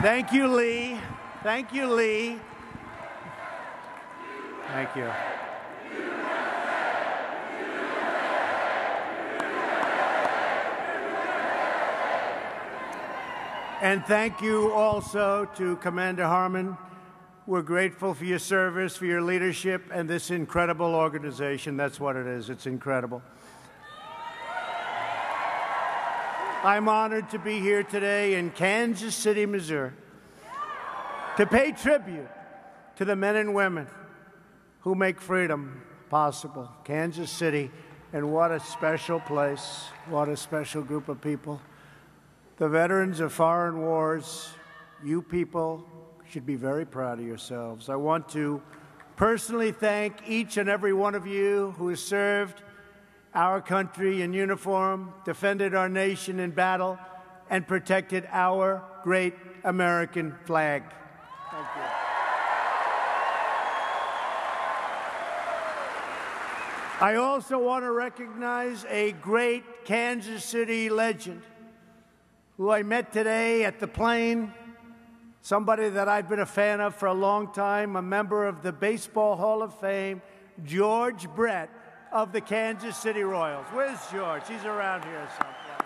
Thank you, Lee. Thank you, Lee. Thank you. And thank you also to Commander Harmon. We're grateful for your service, for your leadership, and this incredible organization. That's what it is. It's incredible. I'm honored to be here today in Kansas City, Missouri, to pay tribute to the men and women who make freedom possible. Kansas City, and what a special place, what a special group of people. The veterans of foreign wars, you people should be very proud of yourselves. I want to personally thank each and every one of you who has served our country in uniform, defended our nation in battle, and protected our great American flag. Thank you. I also want to recognize a great Kansas City legend who I met today at the plane, somebody that I've been a fan of for a long time, a member of the Baseball Hall of Fame, George Brett of the Kansas City Royals. Where's George? He's around here someplace.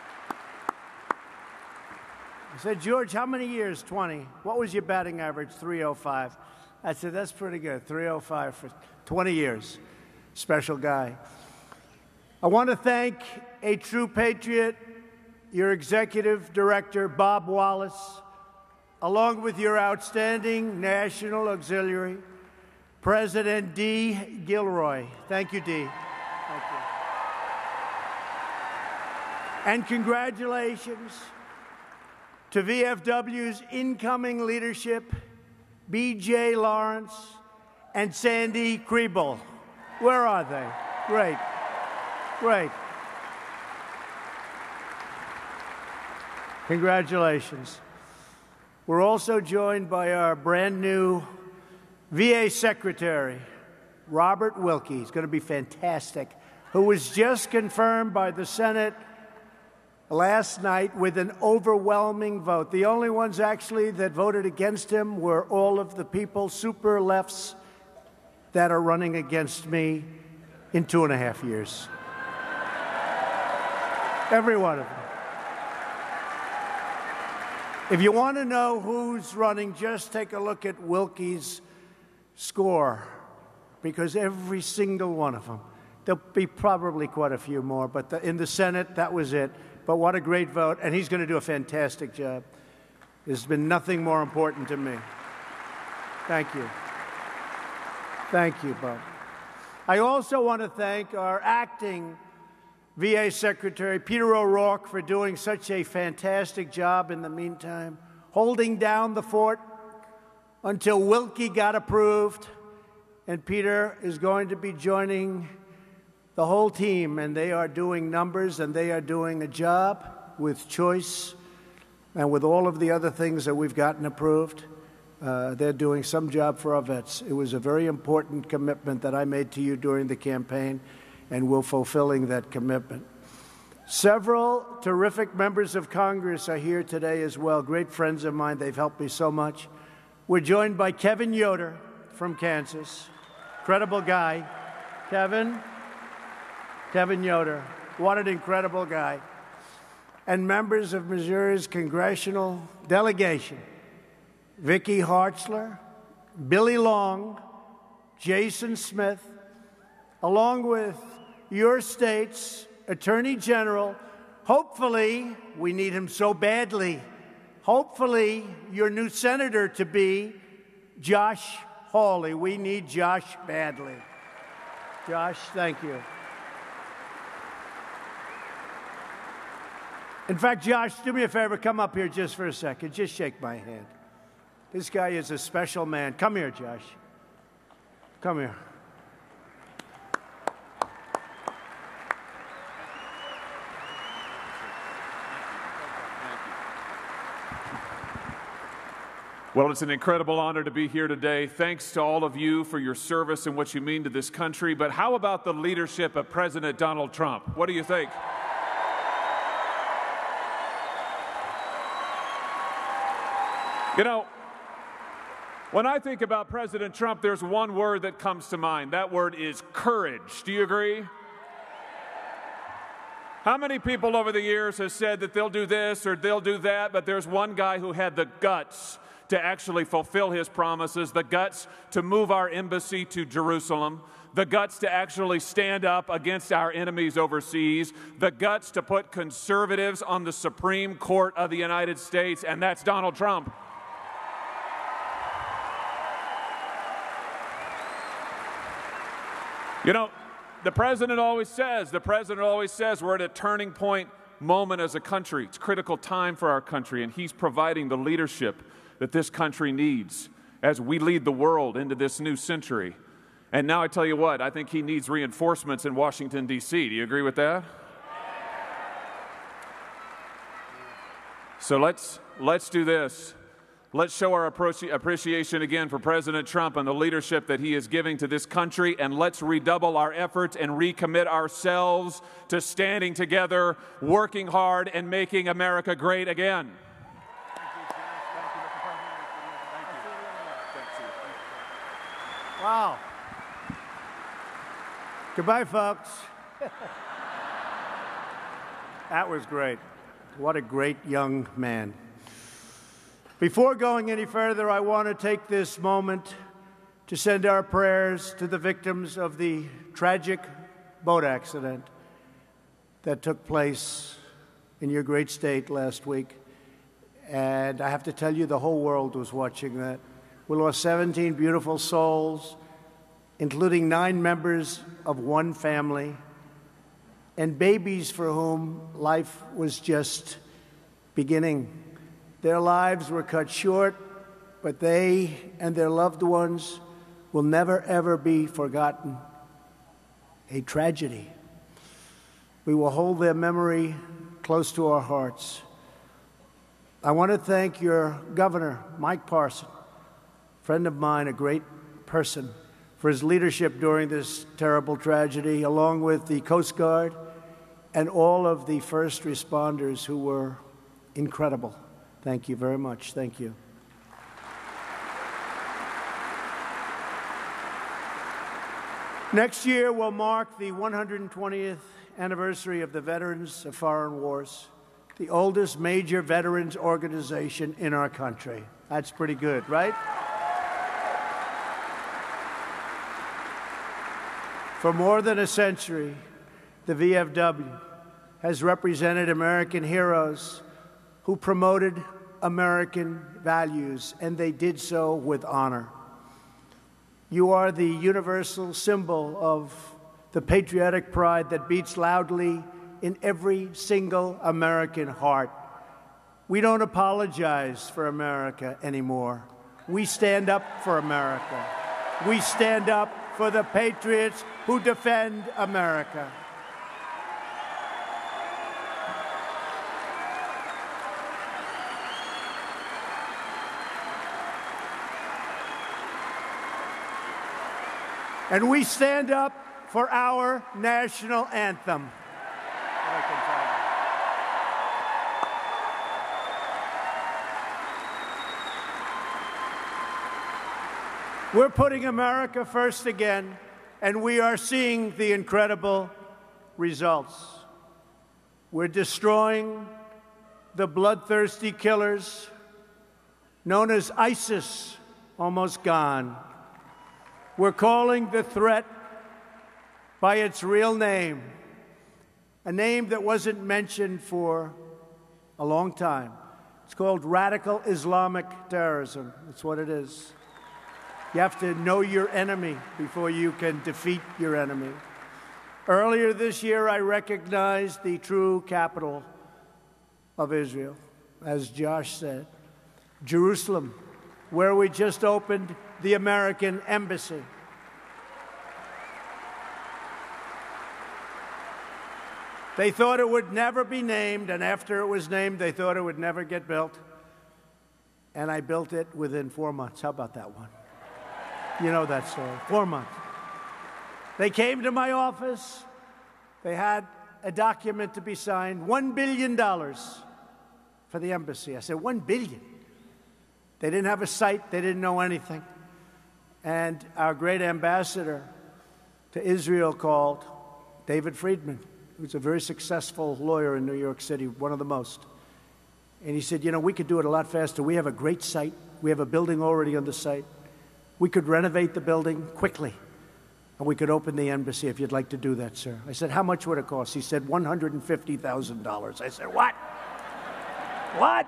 I said, George, how many years? 20. What was your batting average? 305. I said, that's pretty good. 305 for 20 years. Special guy. I want to thank a true patriot, your executive director, Bob Wallace, along with your outstanding National Auxiliary, President Dee Gilroy. Thank you, Dee. Thank you. And congratulations to VFW's incoming leadership, B.J. Lawrence and Sandy Kriebel. Where are they? Great. Great. Congratulations. We're also joined by our brand new VA Secretary, Robert Wilkie. He's going to be fantastic, who was just confirmed by the Senate last night with an overwhelming vote. The only ones actually that voted against him were all of the people, super lefts, that are running against me in 2.5 years. Every one of them. If you want to know who's running, just take a look at Wilkie's score, because every single one of them, there'll be probably quite a few more, but in the Senate, that was it. But what a great vote, and he's going to do a fantastic job. There's been nothing more important to me. Thank you. Thank you, Bob. I also want to thank our acting VA Secretary, Peter O'Rourke, for doing such a fantastic job in the meantime, holding down the fort until Wilkie got approved. And Peter is going to be joining the whole team, and they are doing numbers, and they are doing a job with choice and with all of the other things that we've gotten approved. They're doing some job for our vets. It was a very important commitment that I made to you during the campaign, and we're fulfilling that commitment. Several terrific members of Congress are here today as well, great friends of mine. They've helped me so much. We're joined by Kevin Yoder from Kansas. Incredible guy. Kevin Yoder. What an incredible guy. And members of Missouri's congressional delegation, Vicky Hartzler, Billy Long, Jason Smith, along with your state's Attorney General. Hopefully, we need him so badly. Hopefully, your new senator to be Josh Hawley. We need Josh badly. Josh, thank you. In fact, Josh, do me a favor, come up here just for a second. Just shake my hand. This guy is a special man. Come here, Josh. Come here. Well, it's an incredible honor to be here today. Thanks to all of you for your service and what you mean to this country. But how about the leadership of President Donald Trump? What do you think? You know, when I think about President Trump, there's one word that comes to mind. That word is courage. Do you agree? How many people over the years have said that they'll do this or they'll do that, but there's one guy who had the guts to actually fulfill his promises, the guts to move our embassy to Jerusalem, the guts to actually stand up against our enemies overseas, the guts to put conservatives on the Supreme Court of the United States, and that's Donald Trump. You know, the president always says we're at a turning point moment as a country. It's a critical time for our country, and he's providing the leadership that this country needs as we lead the world into this new century. And now I tell you what, I think he needs reinforcements in Washington, D.C. Do you agree with that? So let's do this. Let's show our appreciation again for President Trump and the leadership that he is giving to this country, and let's redouble our efforts and recommit ourselves to standing together, working hard, and making America great again. Wow. Goodbye, folks. That was great. What a great young man. Before going any further, I want to take this moment to send our prayers to the victims of the tragic boat accident that took place in your great state last week. And I have to tell you, the whole world was watching that. We lost 17 beautiful souls, including 9 members of one family, and babies for whom life was just beginning. Their lives were cut short, but they and their loved ones will never, ever be forgotten. A tragedy. We will hold their memory close to our hearts. I want to thank your governor, Mike Parson, a friend of mine, a great person, for his leadership during this terrible tragedy, along with the Coast Guard and all of the first responders who were incredible. Thank you very much. Thank you. Next year will mark the 120th anniversary of the Veterans of Foreign Wars, the oldest major veterans organization in our country. That's pretty good, right? For more than a century, the VFW has represented American heroes who promoted American values, and they did so with honor. You are the universal symbol of the patriotic pride that beats loudly in every single American heart. We don't apologize for America anymore. We stand up for America. We stand up for the patriots who defend America. And we stand up for our national anthem. We're putting America first again, and we are seeing the incredible results. We're destroying the bloodthirsty killers known as ISIS, almost gone. We're calling the threat by its real name, a name that wasn't mentioned for a long time. It's called radical Islamic terrorism. That's what it is. You have to know your enemy before you can defeat your enemy. Earlier this year, I recognized the true capital of Israel, as Josh said, Jerusalem, where we just opened the American embassy. They thought it would never be named, and after it was named, they thought it would never get built. And I built it within 4 months. How about that one? You know that story. 4 months. They came to my office. They had a document to be signed, $1 billion for the embassy. I said, $1 billion? They didn't have a site. They didn't know anything. And our great ambassador to Israel called, David Friedman, who's a very successful lawyer in New York City, one of the most. And he said, you know, we could do it a lot faster. We have a great site. We have a building already on the site. We could renovate the building quickly, and we could open the embassy if you'd like to do that, sir. I said, how much would it cost? He said, $150,000. I said, what? What?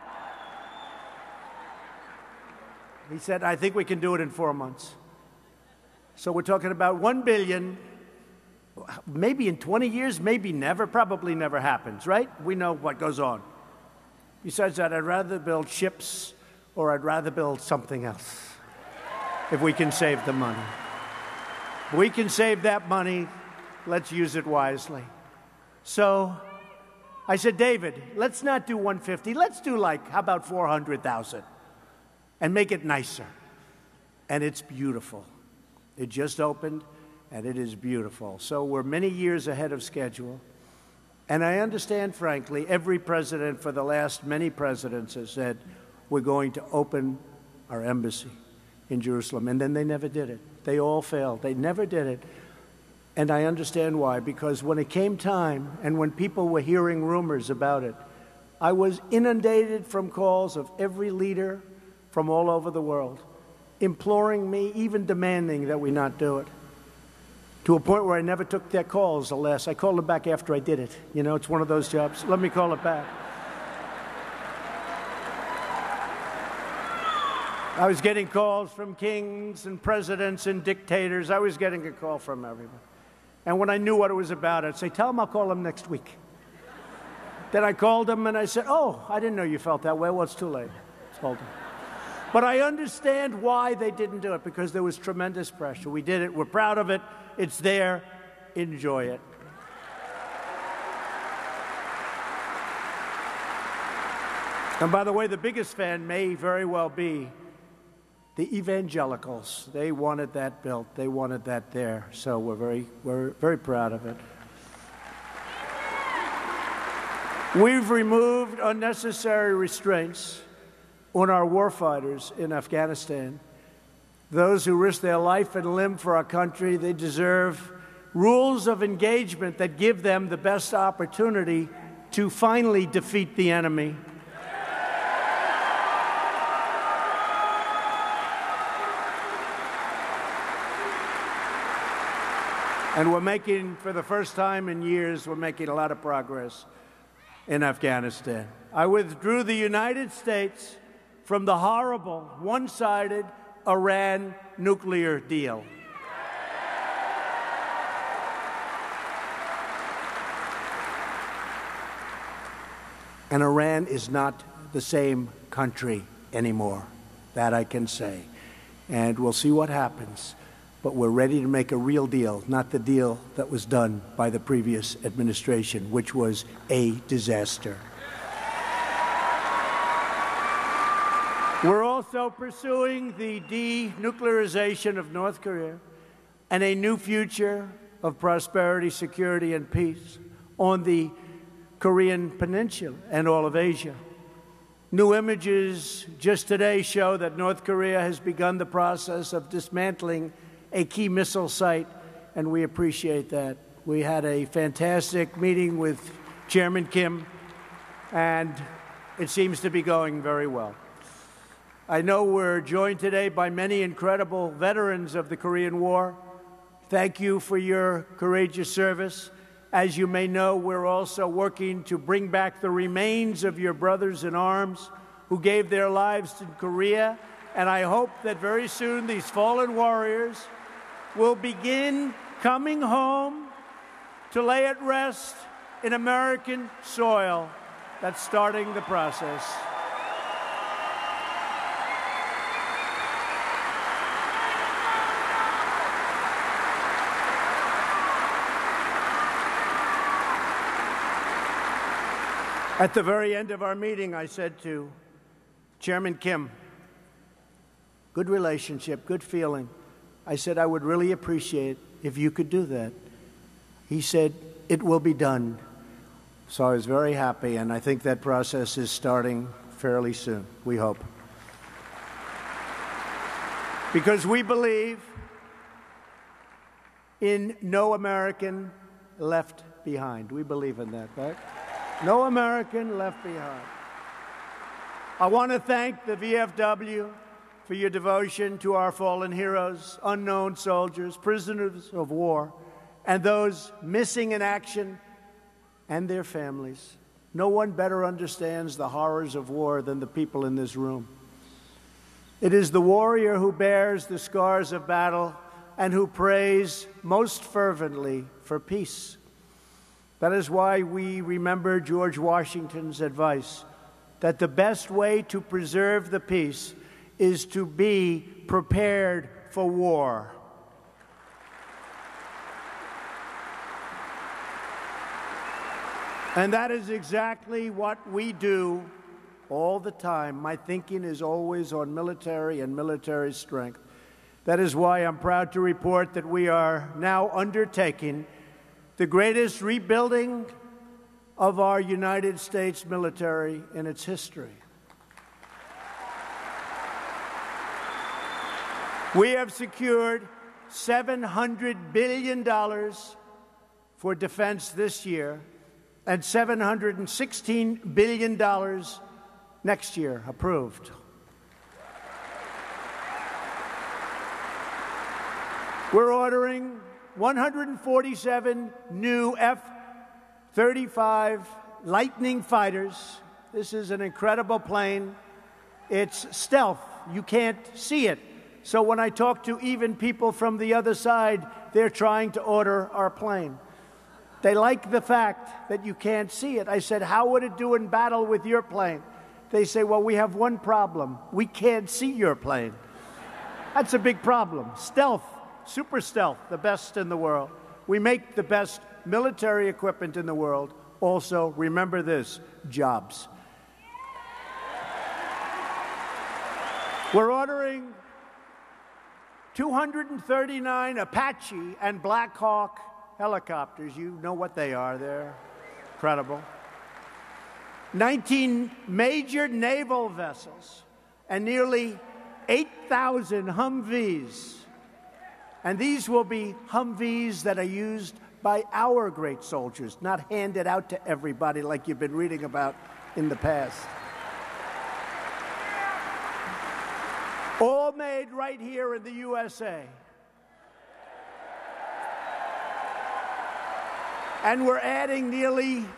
He said, I think we can do it in 4 months. So we're talking about $1 billion, maybe in 20 years, maybe never, probably never happens, right? We know what goes on. Besides that, I'd rather build ships or I'd rather build something else if we can save the money. If we can save that money, let's use it wisely. So I said, David, let's not do 150. Let's do how about 400,000 and make it nicer. And it's beautiful. It just opened, and it is beautiful. So we're many years ahead of schedule. And I understand, frankly, every president for the last many presidents has said, we're going to open our embassy in Jerusalem. And then they never did it. They all failed. They never did it. And I understand why, because when it came time and when people were hearing rumors about it, I was inundated from calls of every leader from all over the world, imploring me, even demanding that we not do it, to a point where I never took their calls unless I called them back after I did it. You know, it's one of those jobs. Let me call it back. I was getting calls from kings and presidents and dictators. I was getting a call from everyone. And when I knew what it was about, I'd say, tell them I'll call them next week. Then I called them and I said, oh, I didn't know you felt that way. Well, it's too late. I told them. But I understand why they didn't do it, because there was tremendous pressure. We did it. We're proud of it. It's there. Enjoy it. And by the way, the biggest fan may very well be the evangelicals. They wanted that built. They wanted that there. So we're very proud of it. We've removed unnecessary restraints on our warfighters in Afghanistan. Those who risk their life and limb for our country, they deserve rules of engagement that give them the best opportunity to finally defeat the enemy. And we're making, for the first time in years, we're making a lot of progress in Afghanistan. I withdrew the United States from the horrible, one-sided Iran nuclear deal. And Iran is not the same country anymore. That I can say. And we'll see what happens. But we're ready to make a real deal, not the deal that was done by the previous administration, which was a disaster. We're also pursuing the denuclearization of North Korea and a new future of prosperity, security, and peace on the Korean Peninsula and all of Asia. New images just today show that North Korea has begun the process of dismantling a key missile site, and we appreciate that. We had a fantastic meeting with Chairman Kim, and it seems to be going very well. I know we're joined today by many incredible veterans of the Korean War. Thank you for your courageous service. As you may know, we're also working to bring back the remains of your brothers in arms who gave their lives in Korea, and I hope that very soon these fallen warriors will begin coming home to lay at rest in American soil. That's starting the process. At the very end of our meeting, I said to Chairman Kim, good relationship, good feeling. I said, I would really appreciate if you could do that. He said, it will be done. So I was very happy, and I think that process is starting fairly soon, we hope. Because we believe in no American left behind. We believe in that, right? No American left behind. I want to thank the VFW for your devotion to our fallen heroes, unknown soldiers, prisoners of war, and those missing in action and their families. No one better understands the horrors of war than the people in this room. It is the warrior who bears the scars of battle and who prays most fervently for peace. That is why we remember George Washington's advice that the best way to preserve the peace is to be prepared for war. And that is exactly what we do all the time. My thinking is always on military and military strength. That is why I'm proud to report that we are now undertaking the greatest rebuilding of our United States military in its history. We have secured $700 billion for defense this year and $716 billion next year, approved. We're ordering 147 new F-35 Lightning fighters. This is an incredible plane. It's stealth. You can't see it. So when I talk to even people from the other side, they're trying to order our plane. They like the fact that you can't see it. I said, how would it do in battle with your plane? They say, well, we have one problem. We can't see your plane. That's a big problem. Stealth, super stealth, the best in the world. We make the best military equipment in the world. Also, remember this, jobs. We're ordering 239 Apache and Black Hawk helicopters. You know what they are. They're incredible. 19 major naval vessels and nearly 8,000 Humvees. And these will be Humvees that are used by our great soldiers, not handed out to everybody like you've been reading about in the past. All made right here in the USA. And we're adding nearly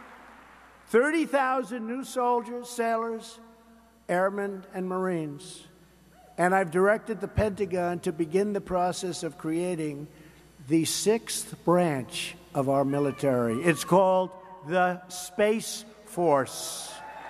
30,000 new soldiers, sailors, airmen, and Marines. And I've directed the Pentagon to begin the process of creating the 6th branch of our military. It's called the Space Force.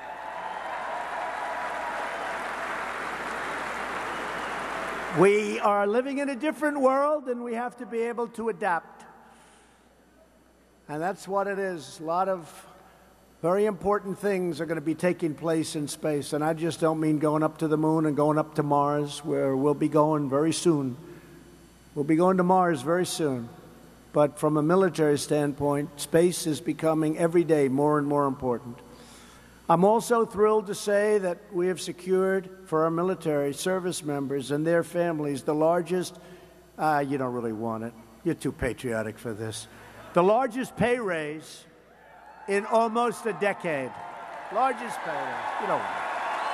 We are living in a different world, and we have to be able to adapt. And that's what it is. A lot of very important things are going to be taking place in space. And I just don't mean going up to the moon and going up to Mars, where we'll be going very soon. We'll be going to Mars very soon. But from a military standpoint, space is becoming every day more and more important. I'm also thrilled to say that we have secured for our military service members and their families the largest, you don't really want it, you're too patriotic for this, the largest pay raise in almost a decade. Largest pay raise. You don't want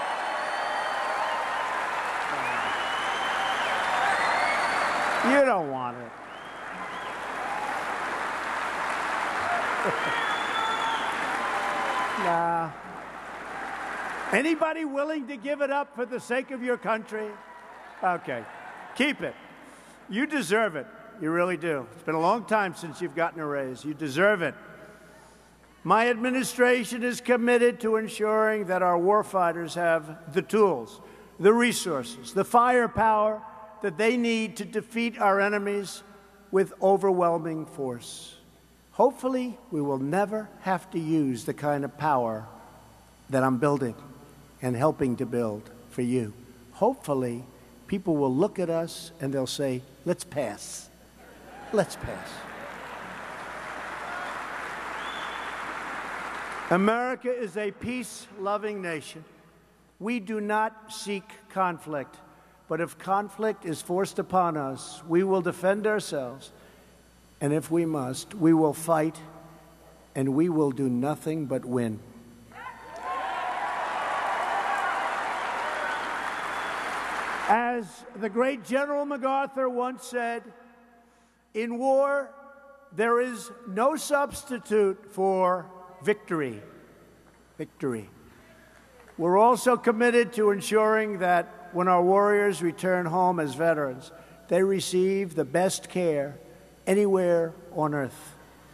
it. You don't want it. Nah. Anybody willing to give it up for the sake of your country? Okay, keep it. You deserve it. You really do. It's been a long time since you've gotten a raise. You deserve it. My administration is committed to ensuring that our warfighters have the tools, the resources, the firepower that they need to defeat our enemies with overwhelming force. Hopefully, we will never have to use the kind of power that I'm building and helping to build for you. Hopefully, people will look at us and they'll say, let's pass. Let's pass. America is a peace-loving nation. We do not seek conflict. But if conflict is forced upon us, we will defend ourselves. And if we must, we will fight, and we will do nothing but win. As the great General MacArthur once said, in war, there is no substitute for victory. Victory. We're also committed to ensuring that when our warriors return home as veterans, they receive the best care anywhere on earth.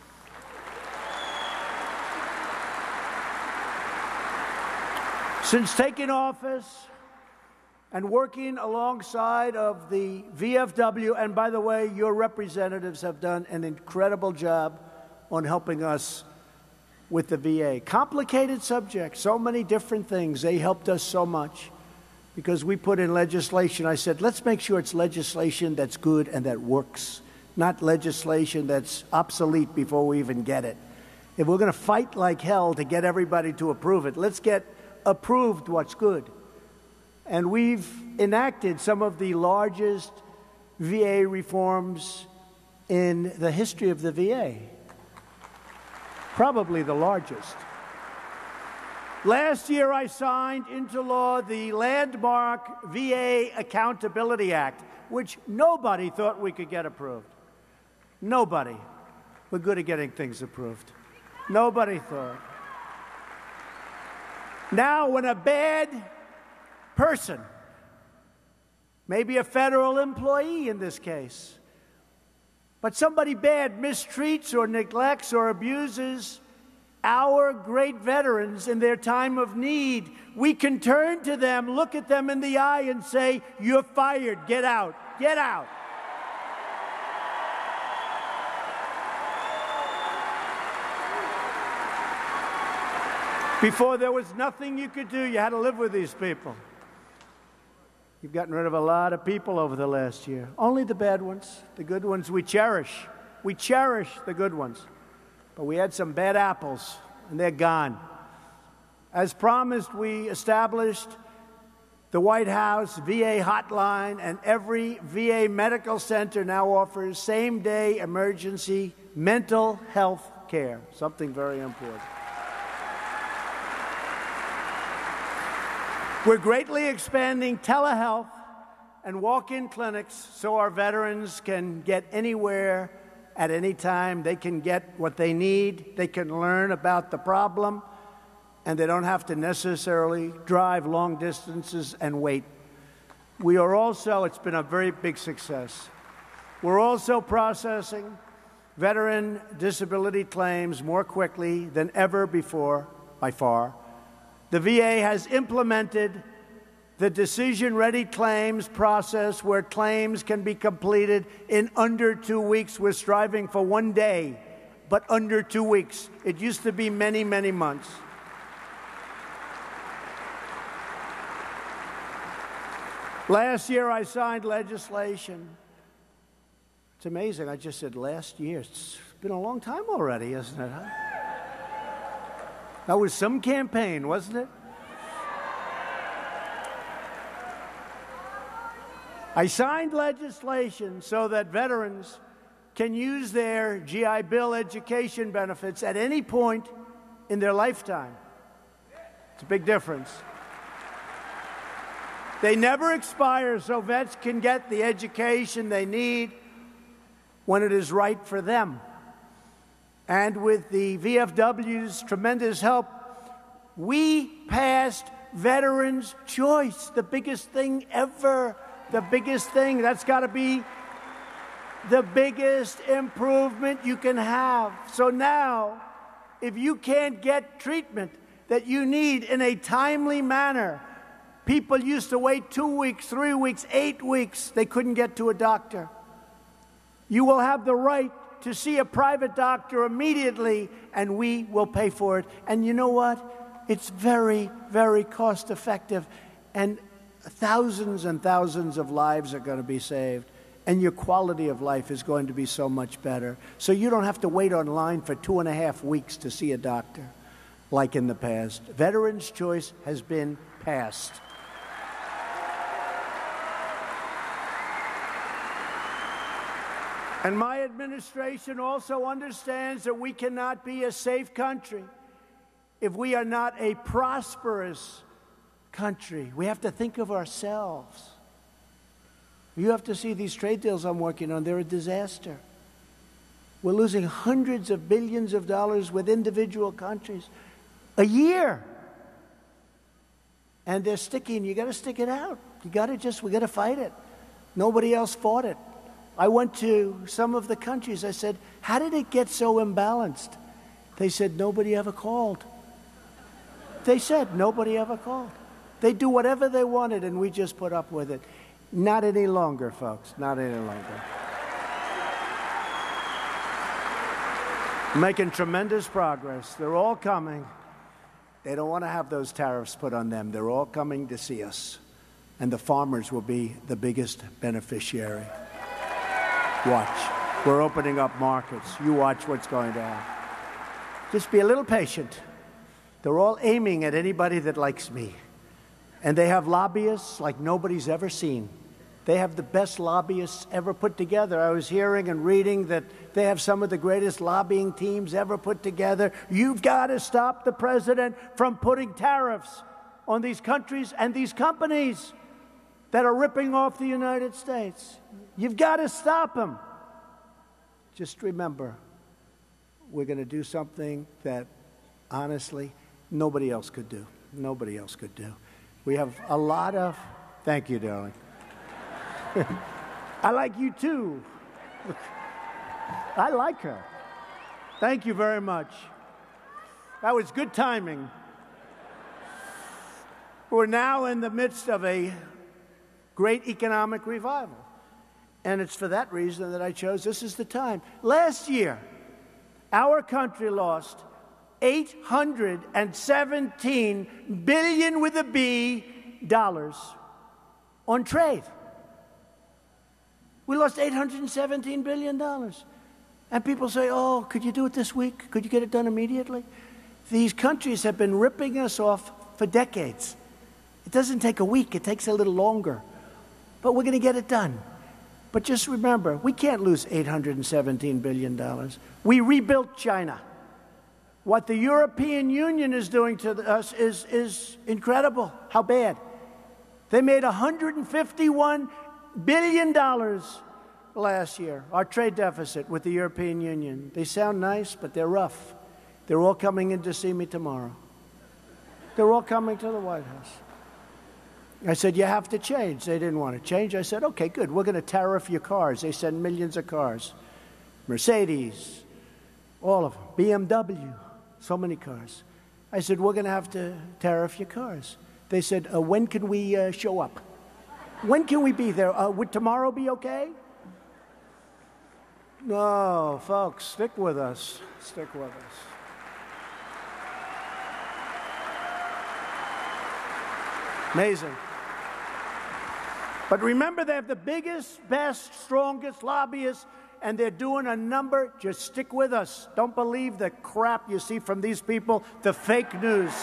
Since taking office and working alongside of the VFW, and by the way, your representatives have done an incredible job on helping us with the VA. Complicated subject, so many different things. They helped us so much because we put in legislation. I said, let's make sure it's legislation that's good and that works, not legislation that's obsolete before we even get it. If we're going to fight like hell to get everybody to approve it, let's get approved what's good. And we've enacted some of the largest VA reforms in the history of the VA. Probably the largest. Last year, I signed into law the landmark VA Accountability Act, which nobody thought we could get approved. Nobody. We're good at getting things approved. Nobody thought. Now, when a bad person, maybe a federal employee in this case, but somebody bad mistreats or neglects or abuses our great veterans in their time of need, we can turn to them, look at them in the eye and say, you're fired, get out, get out. Before there was nothing you could do, you had to live with these people. You've gotten rid of a lot of people over the last year. Only the bad ones. The good ones we cherish. We cherish the good ones. But we had some bad apples, and they're gone. As promised, we established the White House VA hotline, and every VA medical center now offers same-day emergency mental health care, something very important. We're greatly expanding telehealth and walk-in clinics so our veterans can get anywhere at any time. They can get what they need. They can learn about the problem, and they don't have to necessarily drive long distances and wait. We are also, it's been a very big success. We're also processing veteran disability claims more quickly than ever before, by far. The VA has implemented the decision-ready claims process where claims can be completed in under 2 weeks. We're striving for 1 day, but under 2 weeks. It used to be many, many months. Last year, I signed legislation. It's amazing. I just said last year. It's been a long time already, isn't it? Huh? That was some campaign, wasn't it? I signed legislation so that veterans can use their GI Bill education benefits at any point in their lifetime. It's a big difference. They never expire, so vets can get the education they need when it is right for them. And with the VFW's tremendous help, we passed Veterans' Choice, the biggest thing ever. The biggest thing. That's got to be the biggest improvement you can have. So now, if you can't get treatment that you need in a timely manner, people used to wait 2 weeks, 3 weeks, 8 weeks. They couldn't get to a doctor. You will have the right to see a private doctor immediately, and we will pay for it. And you know what? It's very, very cost effective, and thousands and thousands of lives are going to be saved, and your quality of life is going to be so much better. So you don't have to wait online for 2.5 weeks to see a doctor like in the past. Veterans' Choice has been passed. And my administration also understands that we cannot be a safe country if we are not a prosperous country. We have to think of ourselves. You have to see these trade deals I'm working on. They're a disaster. We're losing hundreds of billions of dollars with individual countries a year. And they're sticky, and you got to stick it out. We got to fight it. Nobody else fought it. I went to some of the countries. I said, how did it get so imbalanced? They said, nobody ever called. They said, nobody ever called. They do whatever they wanted, and we just put up with it. Not any longer, folks. Not any longer. Making tremendous progress. They're all coming. They don't want to have those tariffs put on them. They're all coming to see us. And the farmers will be the biggest beneficiary. Watch. We're opening up markets. You watch what's going to happen. Just be a little patient. They're all aiming at anybody that likes me. And they have lobbyists like nobody's ever seen. They have the best lobbyists ever put together. I was hearing and reading that they have some of the greatest lobbying teams ever put together. You've got to stop the president from putting tariffs on these countries and these companies that are ripping off the United States. You've got to stop him. Just remember, we're going to do something that, honestly, nobody else could do. Nobody else could do. We have a lot of... Thank you, darling. I like you, too. I like her. Thank you very much. That was good timing. We're now in the midst of a great economic revival. And it's for that reason that I chose this is the time. Last year, our country lost $817 billion with a B dollars on trade. We lost $817 billion. And people say, oh, could you do it this week? Could you get it done immediately? These countries have been ripping us off for decades. It doesn't take a week. It takes a little longer. But we're going to get it done. But just remember, we can't lose $817 billion. We rebuilt China. What the European Union is doing to us is incredible. How bad? They made $151 billion last year, our trade deficit with the European Union. They sound nice, but they're rough. They're all coming in to see me tomorrow. They're all coming to the White House. I said, you have to change. They didn't want to change. I said, okay, good. We're going to tariff your cars. They send millions of cars. Mercedes, all of them. BMW, so many cars. I said, we're going to have to tariff your cars. They said, when can we show up? When can we be there? Would tomorrow be okay? No, folks, stick with us. Stick with us. Amazing. But remember, they have the biggest, best, strongest lobbyists, and they're doing a number. Just stick with us. Don't believe the crap you see from these people, the fake news.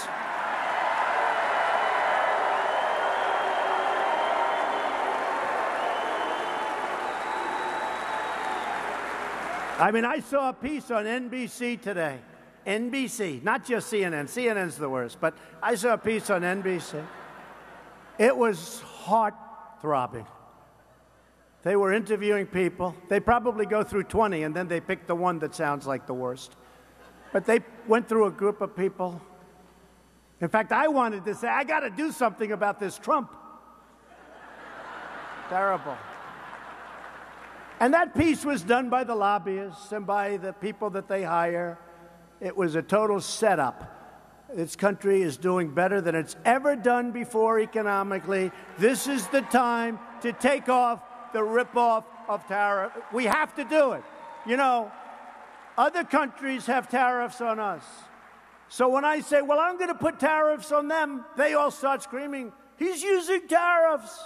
I mean, I saw a piece on NBC today. NBC, not just CNN. CNN's the worst, but I saw a piece on NBC. It was heart-throbbing. They were interviewing people. They probably go through 20, and then they pick the one that sounds like the worst. But they went through a group of people. In fact, I wanted to say, I got to do something about this Trump. Terrible. And that piece was done by the lobbyists and by the people that they hire. It was a total setup. This country is doing better than it's ever done before economically. This is the time to take off the ripoff of tariff. We have to do it. You know, other countries have tariffs on us. So when I say, well, I'm going to put tariffs on them, they all start screaming, he's using tariffs.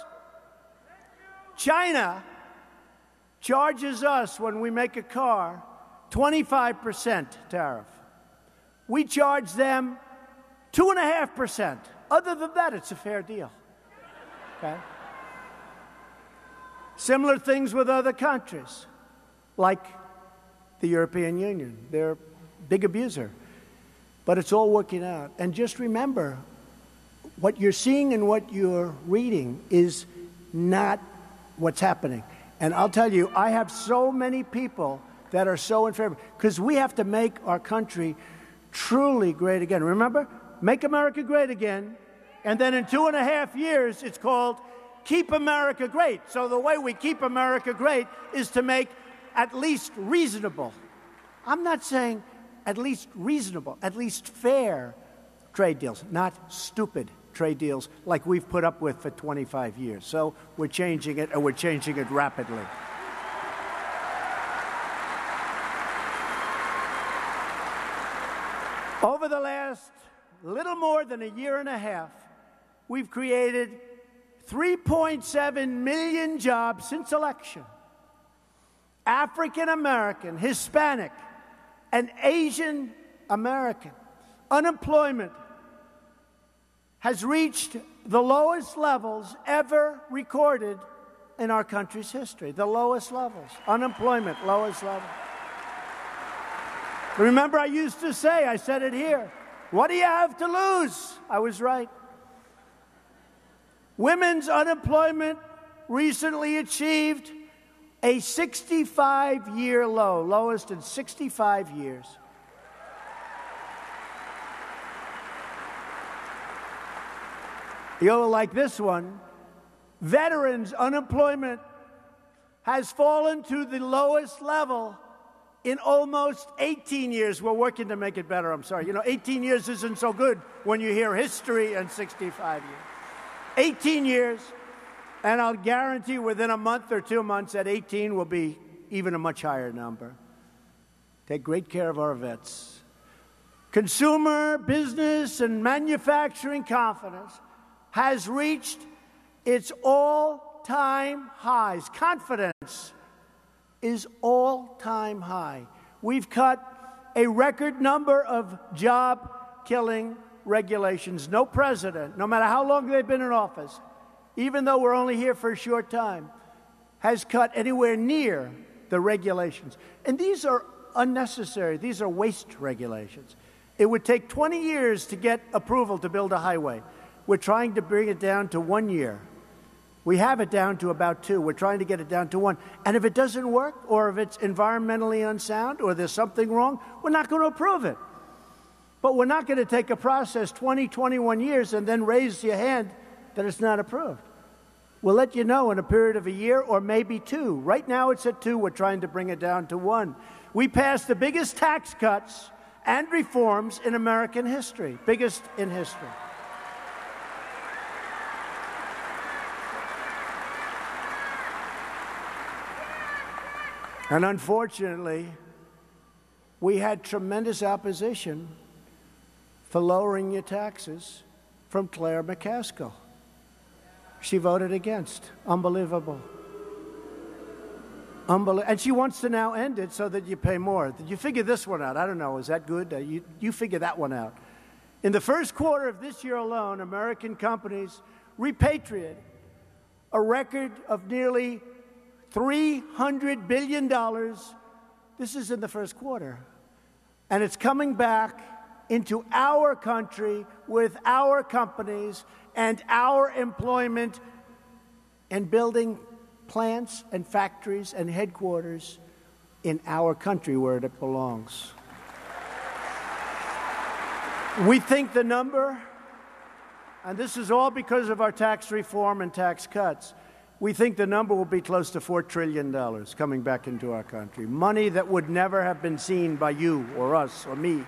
China charges us, when we make a car, 25% tariff. We charge them 2.5%. Other than that, it's a fair deal. Okay? Similar things with other countries. like the European Union. They're a big abuser. But it's all working out. And just remember, what you're seeing and what you're reading is not what's happening. And I'll tell you, I have so many people that are so in favor, because we have to make our country truly great again. Remember, Make America Great Again, and then in 2.5 years, it's called Keep America Great. So the way we keep America great is to make at least reasonable, I'm not saying at least reasonable, at least fair trade deals, not stupid trade deals like we've put up with for 25 years. So we're changing it, and we're changing it rapidly. Over the last little more than a year and a half, we've created 3.7 million jobs since election. African American, Hispanic, and Asian American unemployment has reached the lowest levels ever recorded in our country's history. The lowest levels. Unemployment, lowest level. Remember, I used to say, I said it here, what do you have to lose? I was right. Women's unemployment recently achieved a 65-year low, lowest in 65 years. You'll like this one. Veterans' unemployment has fallen to the lowest level in almost 18 years. We're working to make it better, I'm sorry. You know, 18 years isn't so good when you hear history and 65 years. 18 years, and I'll guarantee within a month or 2 months that 18 will be even a much higher number. Take great care of our vets. Consumer, business, and manufacturing confidence has reached its all-time highs. Confidence is all-time high. We've cut a record number of job-killing regulations. No president, no matter how long they've been in office, even though we're only here for a short time, has cut anywhere near the regulations. And these are unnecessary. These are waste regulations. It would take 20 years to get approval to build a highway. We're trying to bring it down to 1 year. We have it down to about 2. We're trying to get it down to 1. And if it doesn't work, or if it's environmentally unsound, or there's something wrong, we're not going to approve it. But we're not going to take a process 20, 21 years and then raise your hand that it's not approved. We'll let you know in a period of a year or maybe 2. Right now it's at 2. We're trying to bring it down to 1. We passed the biggest tax cuts and reforms in American history, biggest in history. And unfortunately, we had tremendous opposition for lowering your taxes from Claire McCaskill. She voted against. Unbelievable. And she wants to now end it so that you pay more. Did you figure this one out? I don't know. Is that good? You figure that one out. In the first quarter of this year alone, American companies repatriated a record of nearly $300 billion. This is in the first quarter. And it's coming back into our country with our companies and our employment and building plants and factories and headquarters in our country where it belongs. We think the number, and this is all because of our tax reform and tax cuts, we think the number will be close to $4 trillion coming back into our country. Money that would never have been seen by you or us or me.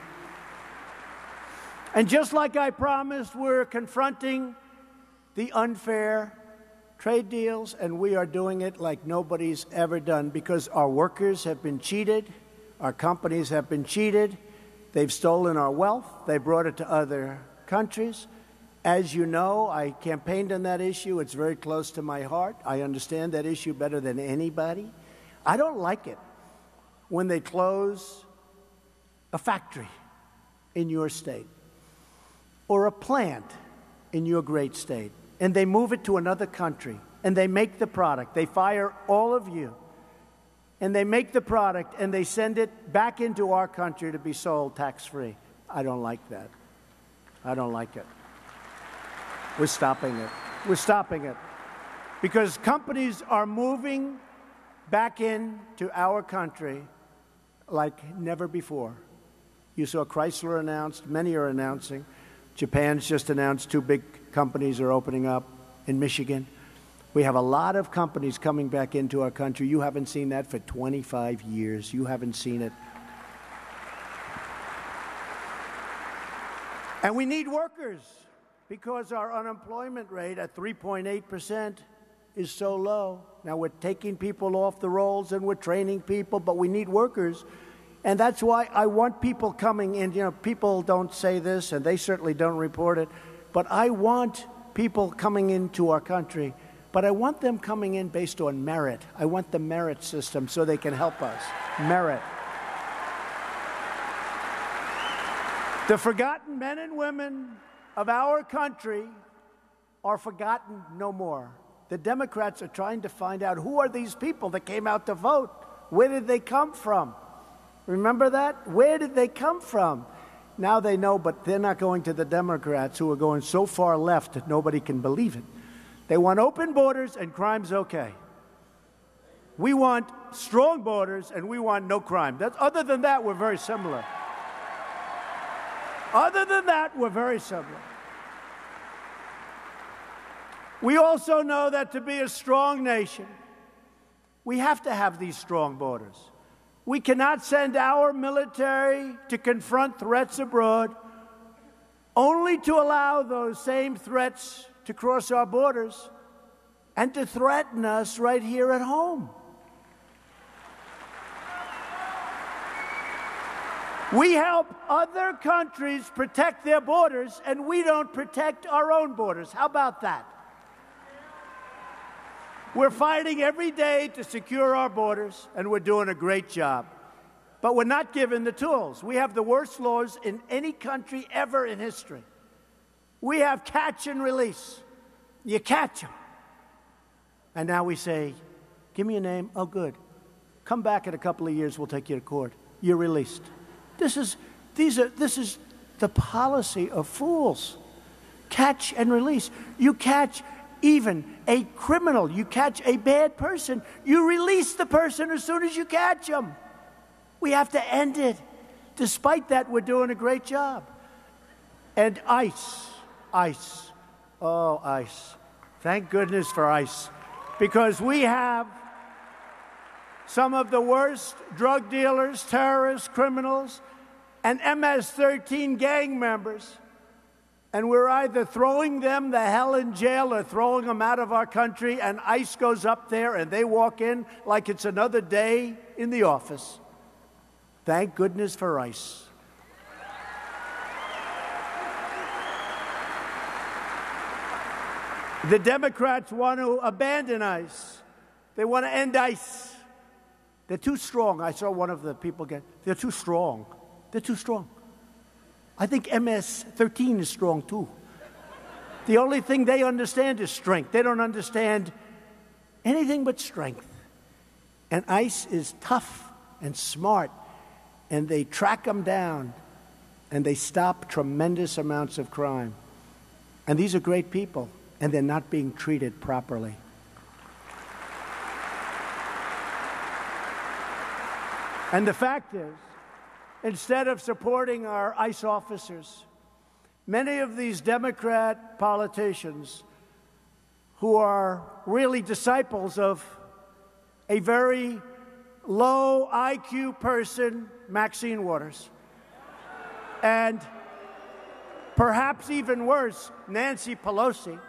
And just like I promised, we're confronting the unfair trade deals, and we are doing it like nobody's ever done because our workers have been cheated, our companies have been cheated, they've stolen our wealth, they brought it to other countries. As you know, I campaigned on that issue. It's very close to my heart. I understand that issue better than anybody. I don't like it when they close a factory in your state or a plant in your great state, and they move it to another country, and they make the product. They fire all of you. and they make the product and they send it back into our country to be sold tax-free. I don't like that. I don't like it. We're stopping it. We're stopping it. Because companies are moving back into our country like never before. You saw Chrysler announced, many are announcing. Japan's just announced 2 big companies are opening up in Michigan. We have a lot of companies coming back into our country. You haven't seen that for 25 years. You haven't seen it. And we need workers because our unemployment rate at 3.8% is so low. Now we're taking people off the rolls and we're training people, but we need workers. And that's why I want people coming in. You know, people don't say this, and they certainly don't report it, but I want people coming into our country, but I want them coming in based on merit. I want the merit system so they can help us. Merit. The forgotten men and women of our country are forgotten no more. The Democrats are trying to find out who are these people that came out to vote? Where did they come from? Remember that? Where did they come from? Now they know, but they're not going to the Democrats who are going so far left that nobody can believe it. They want open borders and crime's okay. We want strong borders and we want no crime. Other than that, we're very similar. Other than that, we're very similar. We also know that to be a strong nation, we have to have these strong borders. We cannot send our military to confront threats abroad, only to allow those same threats to cross our borders and to threaten us right here at home. We help other countries protect their borders, and we don't protect our own borders. How about that? We're fighting every day to secure our borders, and we're doing a great job. But we're not given the tools. We have the worst laws in any country ever in history. We have catch and release. You catch them. And now we say, give me a name. Oh, good. Come back in a couple of years, we'll take you to court. You're released. This is the policy of fools. Catch and release. You catch even a criminal. You catch a bad person. You release the person as soon as you catch them. We have to end it. Despite that, we're doing a great job. And ICE. Oh, ICE. Thank goodness for ICE. Because we have some of the worst drug dealers, terrorists, criminals, and MS-13 gang members. And we're either throwing them the hell in jail or throwing them out of our country, and ICE goes up there and they walk in like it's another day in the office. Thank goodness for ICE. The Democrats want to abandon ICE. They want to end ICE. They're too strong. I saw one of the people they're too strong. They're too strong. I think MS-13 is strong, too. The only thing they understand is strength. They don't understand anything but strength. And ICE is tough and smart, and they track them down, and they stop tremendous amounts of crime. And these are great people, and they're not being treated properly. And the fact is, instead of supporting our ICE officers, many of these Democrat politicians who are really disciples of a very low IQ person, Maxine Waters, and perhaps even worse, Nancy Pelosi,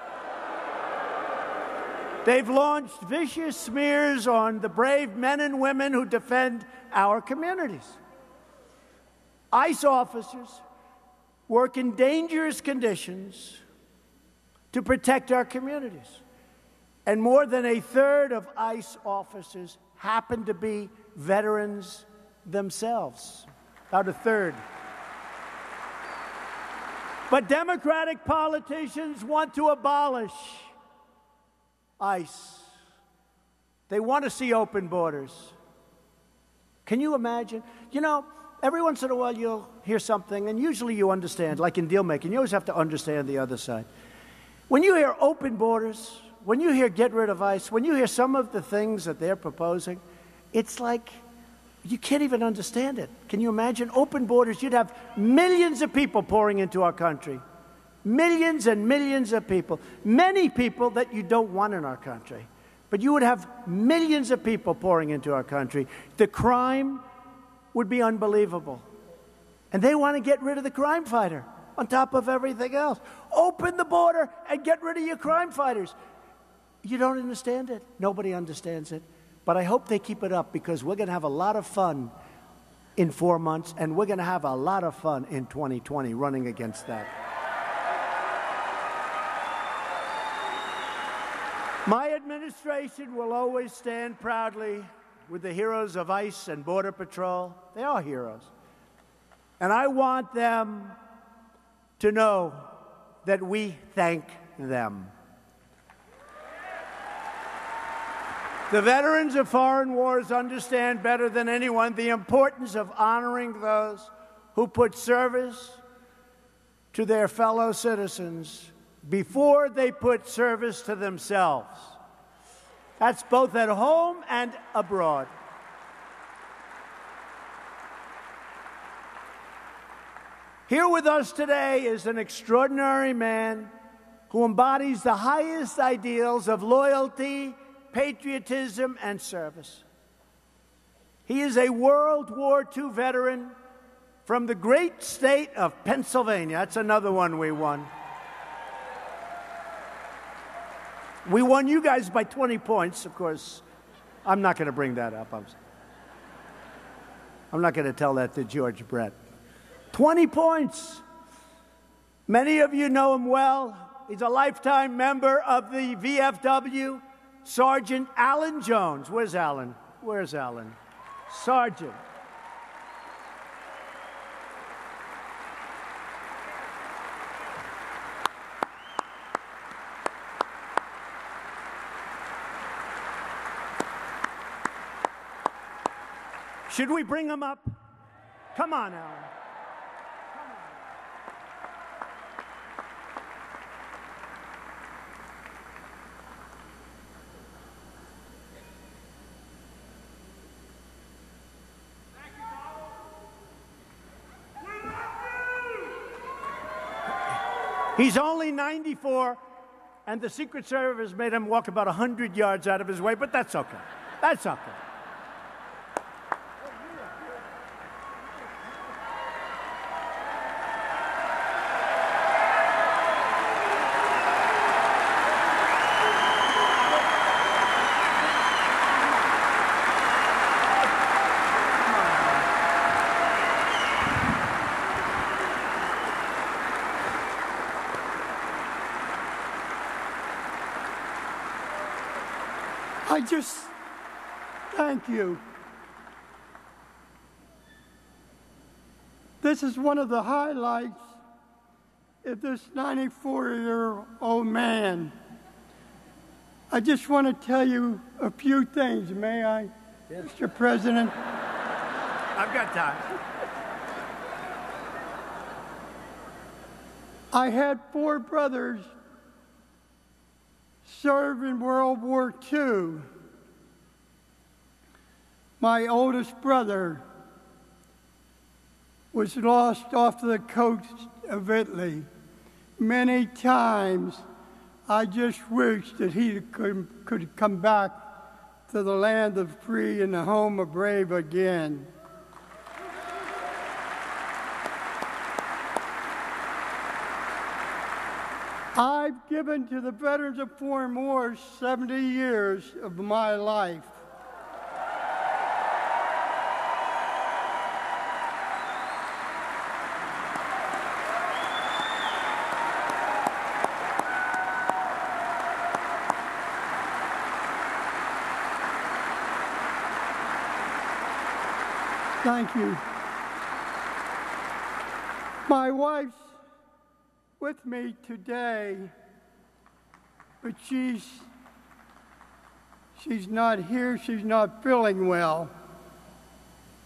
they've launched vicious smears on the brave men and women who defend our communities. ICE officers work in dangerous conditions to protect our communities. And more than a third of ICE officers happen to be veterans themselves. About a third. But Democratic politicians want to abolish ICE. They want to see open borders. Can you imagine? You know, every once in a while you'll hear something, and usually you understand, like in deal making, you always have to understand the other side. When you hear open borders, when you hear get rid of ICE, when you hear some of the things that they're proposing, it's like you can't even understand it. Can you imagine? Open borders, you'd have millions of people pouring into our country. Millions and millions of people. Many people that you don't want in our country. But you would have millions of people pouring into our country. The crime would be unbelievable. And they want to get rid of the crime fighter on top of everything else. Open the border and get rid of your crime fighters. You don't understand it. Nobody understands it. But I hope they keep it up, because we're going to have a lot of fun in 4 months, and we're going to have a lot of fun in 2020 running against that. My administration will always stand proudly with the heroes of ICE and Border Patrol. They are heroes. And I want them to know that we thank them. The veterans of foreign wars understand better than anyone the importance of honoring those who put service to their fellow citizens before they put service to themselves. That's both at home and abroad. Here with us today is an extraordinary man who embodies the highest ideals of loyalty, patriotism, and service. He is a World War II veteran from the great state of Pennsylvania. That's another one we won. We won you guys by 20 points, of course. I'm not going to bring that up. I'm not going to tell that to George Brett. 20 points. Many of you know him well. He's a lifetime member of the VFW. Sergeant Alan Jones. Where's Alan? Where's Alan? Sergeant. Should we bring him up? Come on, Alan. He's only 94, and the Secret Service made him walk about 100 yards out of his way, but that's okay. That's okay. I just thank you. This is one of the highlights of this 94-year-old man. I just want to tell you a few things, may I, yes, Mr. President? I've got time. I had 4 brothers serve in World War II. My oldest brother was lost off the coast of Italy. Many times I just wished that he could come back to the land of free and the home of brave again. I've given to the veterans of foreign wars 70 years of my life. Thank you. My wife's with me today, but she's not here. She's not feeling well.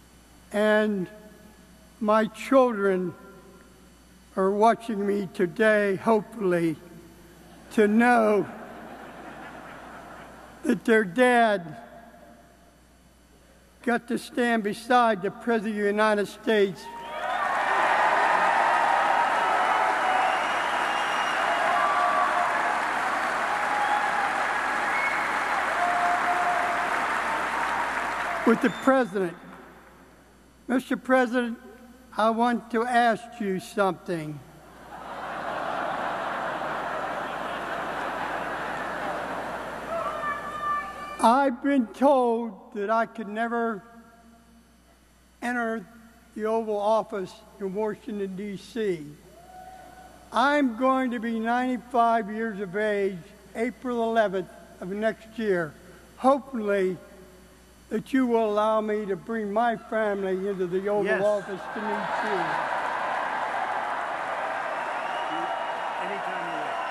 and my children are watching me today, hopefully, to know that their dad got to stand beside the President of the United States with the President. Mr. President, I want to ask you something. I've been told that I could never enter the Oval Office in Washington, D.C. I'm going to be 95 years of age, April 11th of next year. Hopefully, that you will allow me to bring my family into the Oval Office to meet you. Anytime you like.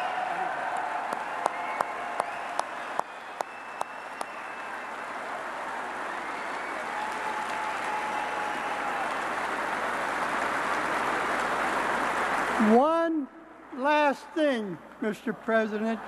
One last thing, Mr. President.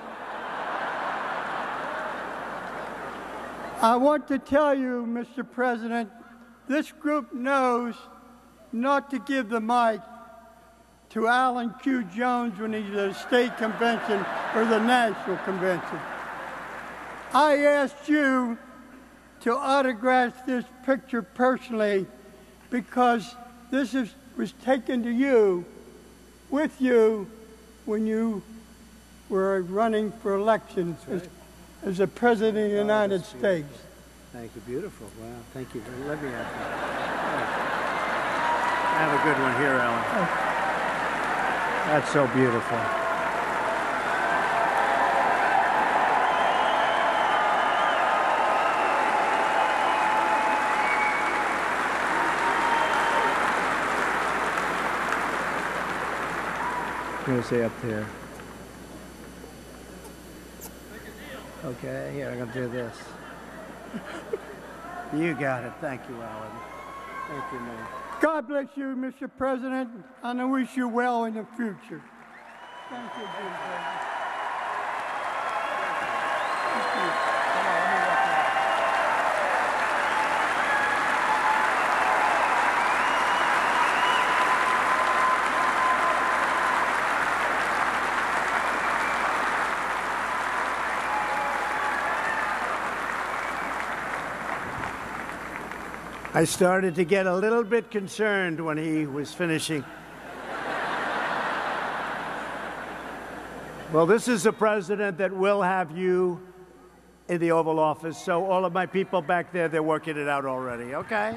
I want to tell you, Mr. President, this group knows not to give the mic to Alan Q. Jones when he's at a state convention or the national convention. I asked you to autograph this picture personally because this was taken to you, with you, when you were running for election as the President of the United States. Thank you. Beautiful. Wow. Thank you. Let me have that. Have a good one here, Ellen. That's so beautiful. I'm going to say up there. Okay, here, I'm going to do this. You got it. Thank you, Alan. Thank you, man. God bless you, Mr. President, and I wish you well in the future. Thank you, dear President. Thank you. I started to get a little bit concerned when he was finishing. Well, this is a president that will have you in the Oval Office, so all of my people back there, they're working it out already, okay?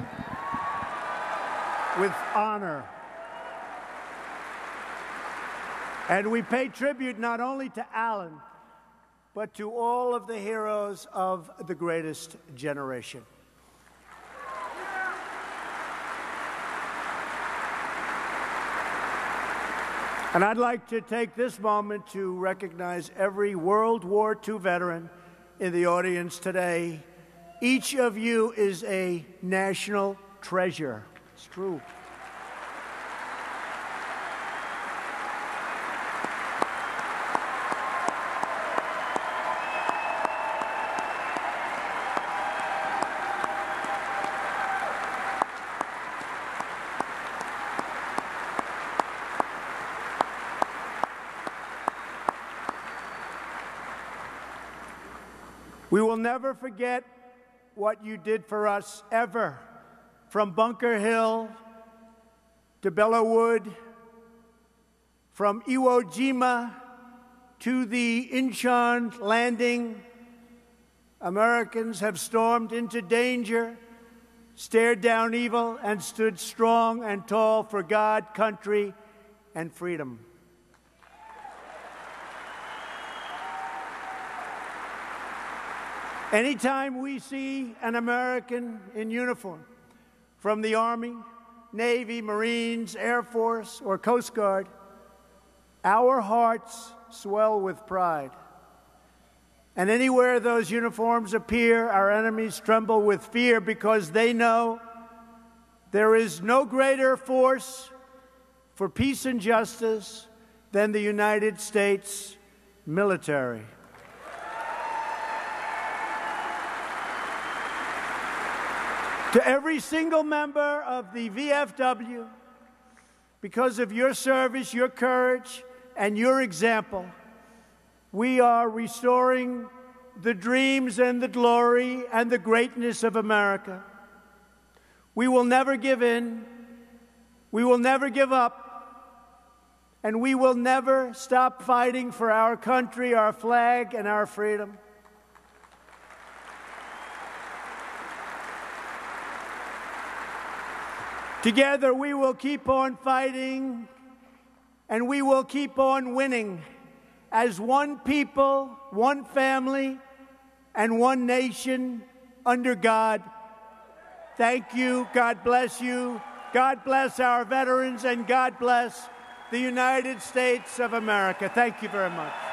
With honor. And we pay tribute not only to Alan, but to all of the heroes of the greatest generation. And I'd like to take this moment to recognize every World War II veteran in the audience today. Each of you is a national treasure. It's true. We will never forget what you did for us, ever. From Bunker Hill to Belleau Wood, from Iwo Jima to the Incheon landing, Americans have stormed into danger, stared down evil, and stood strong and tall for God, country, and freedom. Anytime we see an American in uniform from the Army, Navy, Marines, Air Force, or Coast Guard, our hearts swell with pride. And anywhere those uniforms appear, our enemies tremble with fear because they know There is no greater force for peace and justice than the United States military. To every single member of the VFW, because of your service, your courage, and your example, we are restoring the dreams and the glory and the greatness of America. We will never give in. We will never give up. And we will never stop fighting for our country, our flag, and our freedom. Together, we will keep on fighting, and we will keep on winning as one people, one family, and one nation under God. Thank you. God bless you. God bless our veterans, and God bless the United States of America. Thank you very much.